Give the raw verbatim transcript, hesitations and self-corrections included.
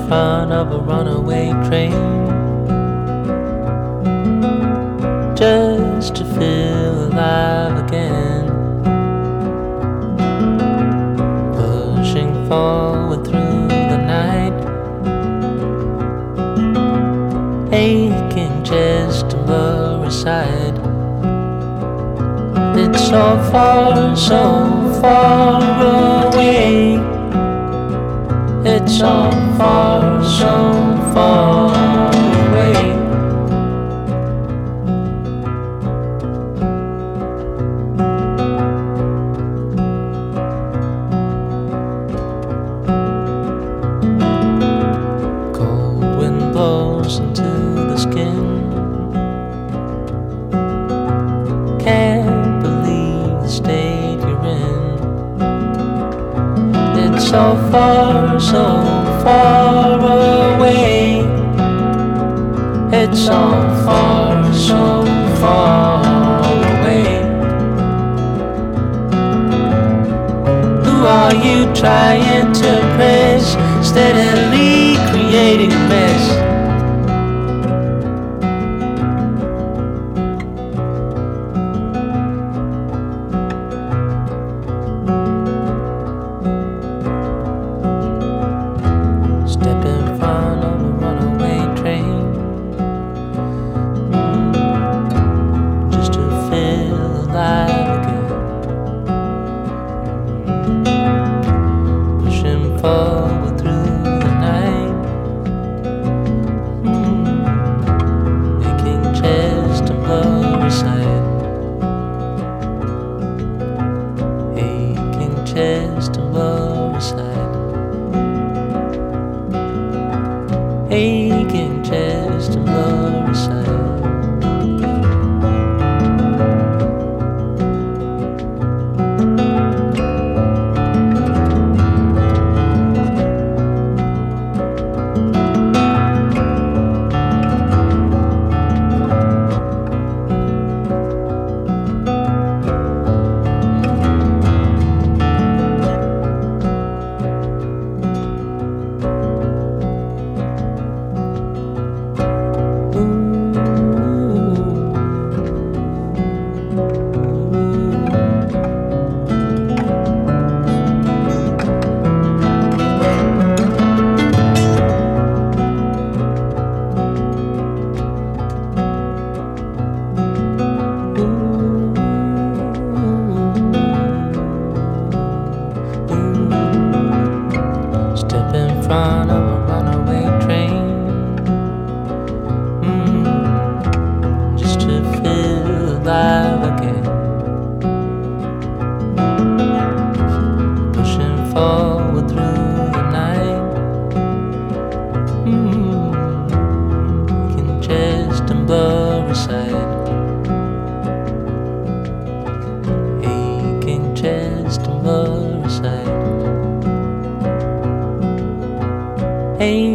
front of a runaway train, just to feel alive again, pushing forward through the night, aching chest and blurry sight. It's so far, so far away. It's so far, so far away. Cold wind blows into the skin. Can't believe the state you're in. It's so far, so far away. It's so far, so far away. Who are you trying to impress, steadily creating a mess? Step in front of a runaway train, mm, just to feel alive again, pushing forward through the night, mm, aching chest and blurry sight, aching chest and blurry sight. Aching chest and blurry sight. Step in front of a runaway train, mm, just to feel alive again, pushing forward through the night, mm, aching chest and blurry sight, aching chest and blurry sight. Hey.